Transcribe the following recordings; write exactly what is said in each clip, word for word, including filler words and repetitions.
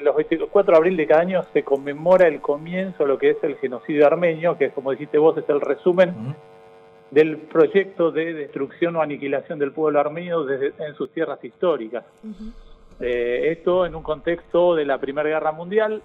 los veinticuatro de abril de cada año se conmemora el comienzo de lo que es el genocidio armenio, que como dijiste vos es el resumen uh-huh. del proyecto de destrucción o aniquilación del pueblo armenio desde, en sus tierras históricas. Uh-huh. Eh, esto en un contexto de la Primera Guerra Mundial.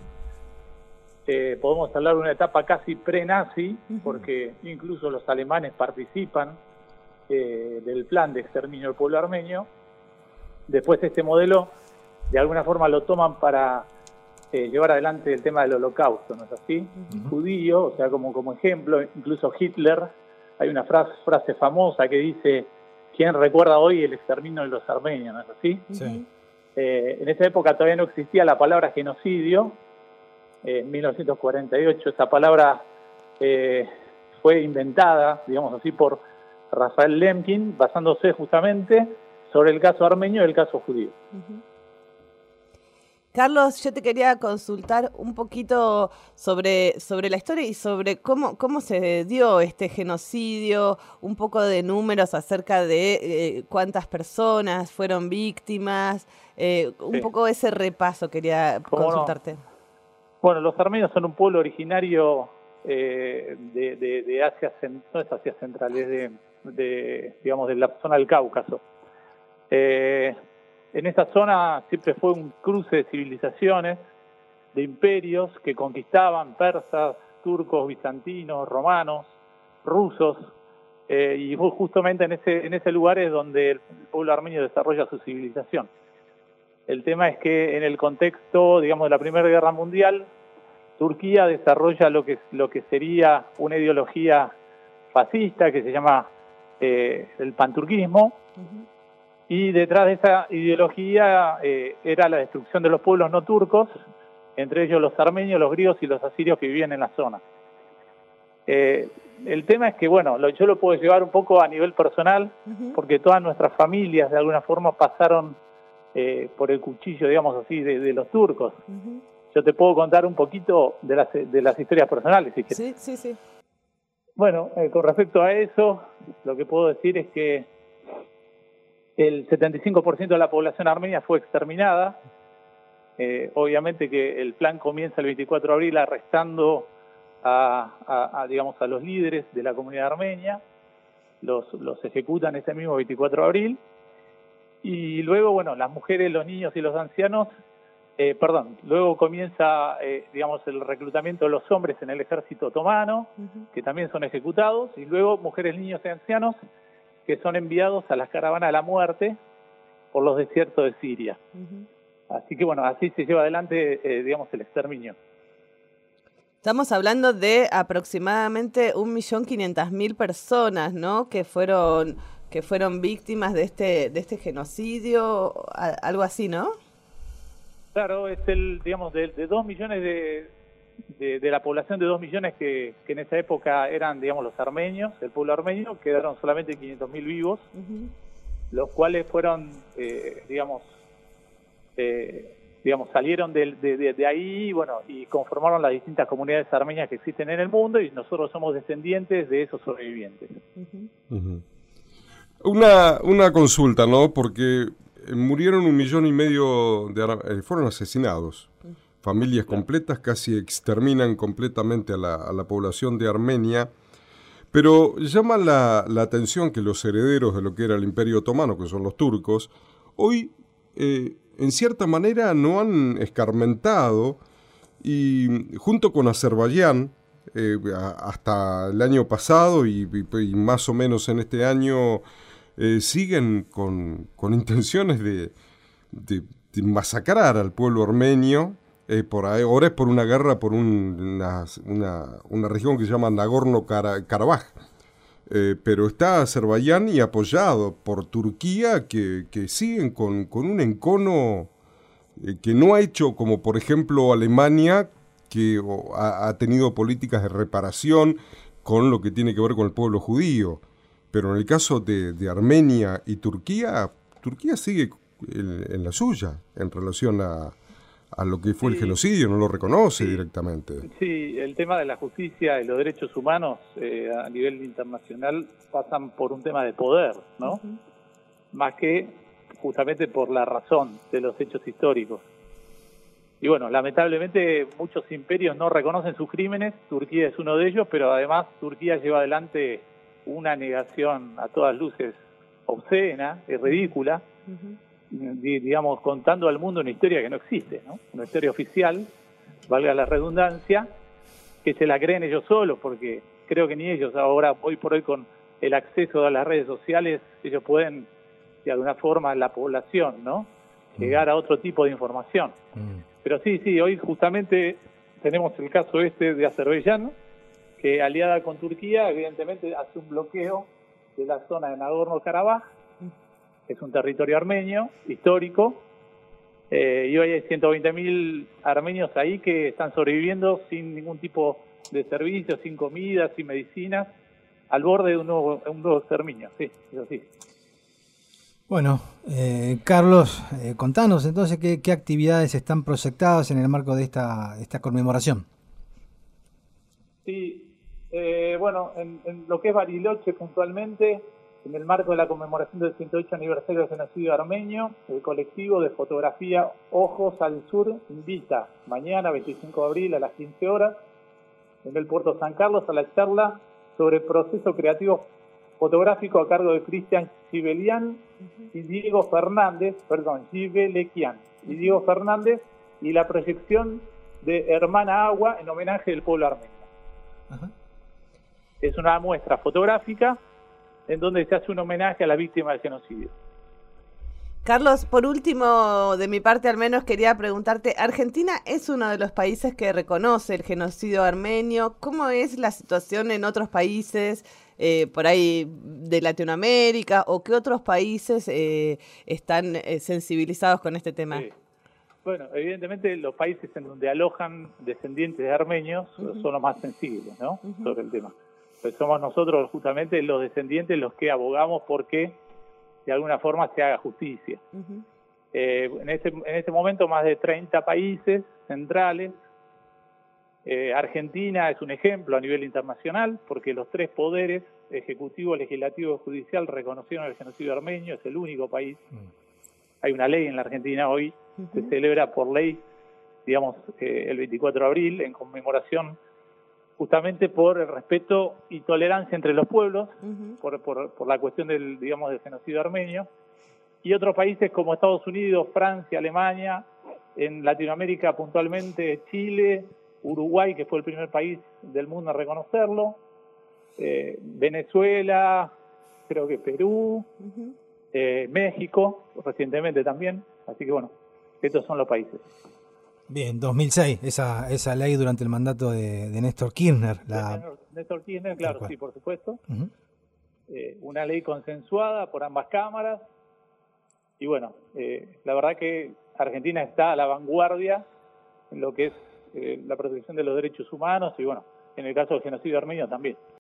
Eh, podemos hablar de una etapa casi pre-nazi, uh-huh. porque incluso los alemanes participan eh, del plan de exterminio del pueblo armenio. Después este modelo de alguna forma lo toman para eh, llevar adelante el tema del holocausto, ¿no es así? Uh-huh. Judío, o sea, como, como ejemplo, incluso Hitler, hay una frase, frase famosa que dice: ¿quién recuerda hoy el exterminio de los armenios? ¿No es así? Sí. Eh, en esa época todavía no existía la palabra genocidio. Eh, en mil novecientos cuarenta y ocho esa palabra eh, fue inventada, digamos así, por Rafael Lemkin, basándose justamente sobre el caso armenio y el caso judío. Uh-huh. Carlos, yo te quería consultar un poquito sobre, sobre la historia y sobre cómo, cómo se dio este genocidio, un poco de números acerca de eh, cuántas personas fueron víctimas, eh, un sí. poco ese repaso quería consultarte. No? Bueno, los armenios son un pueblo originario eh, de, de, de Asia, no es Asia Central, es de, de, digamos, de la zona del Cáucaso. Eh, en esa zona siempre fue un cruce de civilizaciones, de imperios que conquistaban persas, turcos, bizantinos, romanos, rusos, eh, y justamente en ese, en ese lugar es donde el pueblo armenio desarrolla su civilización. El tema es que en el contexto, digamos, de la Primera Guerra Mundial, Turquía desarrolla lo que, lo que sería una ideología fascista que se llama eh, el panturquismo, uh-huh. y detrás de esa ideología eh, era la destrucción de los pueblos no turcos, entre ellos los armenios, los griegos y los asirios que vivían en la zona. Eh, el tema es que, bueno, lo, yo lo puedo llevar un poco a nivel personal, uh-huh. porque todas nuestras familias de alguna forma pasaron eh, por el cuchillo, digamos así, de, de los turcos. Uh-huh. Yo te puedo contar un poquito de las, de las historias personales, si quieres. Sí, sí, sí. Bueno, eh, con respecto a eso, lo que puedo decir es que el setenta y cinco por ciento de la población armenia fue exterminada. Eh, obviamente que el plan comienza el veinticuatro de abril arrestando a, a, a, digamos, a los líderes de la comunidad armenia. Los, los ejecutan ese mismo veinticuatro de abril. Y luego, bueno, las mujeres, los niños y los ancianos, eh, perdón, luego comienza, eh, digamos, el reclutamiento de los hombres en el ejército otomano, uh-huh. que también son ejecutados, y luego mujeres, niños y ancianos que son enviados a las caravanas de la muerte por los desiertos de Siria. Uh-huh. Así que, bueno, así se lleva adelante, eh, digamos, el exterminio. Estamos hablando de aproximadamente un millón quinientas mil personas, ¿no?, que fueron que fueron víctimas de este de este genocidio, algo así, ¿no? Claro, es el, digamos, de, de dos millones de, de, de la población de dos millones que, que en esa época eran, digamos, los armenios, el pueblo armenio, quedaron solamente quinientos mil vivos, uh-huh. los cuales fueron, eh, digamos, eh, digamos, salieron de, de, de, de ahí, bueno, y conformaron las distintas comunidades armenias que existen en el mundo, y nosotros somos descendientes de esos sobrevivientes. Uh-huh. Uh-huh. Una, una consulta, ¿no? Porque murieron un millón y medio de eh, fueron asesinados. Familias claro. completas casi exterminan completamente a la, a la población de Armenia. Pero llama la, la atención que los herederos de lo que era el Imperio Otomano, que son los turcos, hoy, eh, en cierta manera, no han escarmentado y junto con Azerbaiyán, eh, hasta el año pasado y, y, y más o menos en este año, Eh, siguen con, con intenciones de, de, de masacrar al pueblo armenio. Eh, por ahí, ahora es por una guerra por un, una, una, una región que se llama Nagorno-Karabaj. Eh, pero está Azerbaiyán y apoyado por Turquía, que, que siguen con, con un encono eh, que no ha hecho, como por ejemplo Alemania, que oh, ha, ha tenido políticas de reparación con lo que tiene que ver con el pueblo judío. Pero en el caso de, de Armenia y Turquía, Turquía sigue en, en la suya en relación a, a lo que fue sí. el genocidio, no lo reconoce sí. directamente. Sí, el tema de la justicia y los derechos humanos eh, a nivel internacional pasan por un tema de poder, ¿no? Uh-huh. Más que justamente por la razón de los hechos históricos. y bueno, lamentablemente muchos imperios no reconocen sus crímenes, Turquía es uno de ellos, pero además Turquía lleva adelante una negación a todas luces obscena y ridícula, uh-huh. digamos, contando al mundo una historia que no existe, ¿no? Una historia oficial, valga la redundancia, que se la creen ellos solos, porque creo que ni ellos ahora, hoy por hoy, con el acceso a las redes sociales, ellos pueden, de alguna forma, la población, ¿no?, llegar a otro tipo de información. Mm. Pero sí, sí, hoy justamente tenemos el caso este de Azerbaiyán, que aliada con Turquía, evidentemente hace un bloqueo de la zona de Nagorno-Karabaj, que es un territorio armenio, histórico, eh, y hoy hay ciento veinte mil armenios ahí que están sobreviviendo sin ningún tipo de servicio, sin comida, sin medicinas, al borde de un nuevo, un nuevo exterminio, sí, eso sí. Bueno, eh, Carlos, eh, contanos entonces qué, qué actividades están proyectadas en el marco de esta, esta conmemoración. Sí, eh, bueno, en, en lo que es Bariloche puntualmente, en el marco de la conmemoración del ciento ocho aniversario del genocidio armenio, el colectivo de fotografía Ojos al Sur invita mañana, veinticinco de abril, a las quince horas, en el Puerto San Carlos, a la charla sobre el proceso creativo fotográfico a cargo de Cristian Gibelian y Diego Fernández, perdón, Gibelequian y Diego Fernández, y la proyección de Hermana Agua en homenaje del pueblo armenio. Ajá. Es una muestra fotográfica en donde se hace un homenaje a la víctima del genocidio. Carlos, por último, de mi parte al menos, quería preguntarte, Argentina es uno de los países que reconoce el genocidio armenio. ¿Cómo es la situación en otros países, eh, por ahí de Latinoamérica, o qué otros países eh, están eh, sensibilizados con este tema? Sí. Bueno, evidentemente los países en donde alojan descendientes de armenios uh-huh. son los más sensibles, ¿no? Uh-huh. Sobre el tema. Pues somos nosotros justamente los descendientes los que abogamos porque de alguna forma se haga justicia. Uh-huh. Eh, en, este, en este momento más de treinta países centrales. Eh, Argentina es un ejemplo a nivel internacional porque los tres poderes, ejecutivo, legislativo y judicial, reconocieron el genocidio armenio, es el único país. Uh-huh. Hay una ley en la Argentina hoy, uh-huh. se celebra por ley, digamos, eh, el veinticuatro de abril, en conmemoración justamente por el respeto y tolerancia entre los pueblos, uh-huh. por, por, por la cuestión del, digamos, del genocidio armenio, y otros países como Estados Unidos, Francia, Alemania, en Latinoamérica puntualmente Chile, Uruguay, que fue el primer país del mundo a reconocerlo, eh, Venezuela, creo que Perú, uh-huh. eh, México, recientemente también, así que bueno, estos son los países. Bien, dos mil seis, esa esa ley durante el mandato de, de Néstor Kirchner. La... Néstor, Néstor Kirchner, claro, sí, por supuesto. Uh-huh. Eh, una ley consensuada por ambas cámaras. Y bueno, eh, la verdad que Argentina está a la vanguardia en lo que es eh, la protección de los derechos humanos y bueno, en el caso del genocidio armenio también.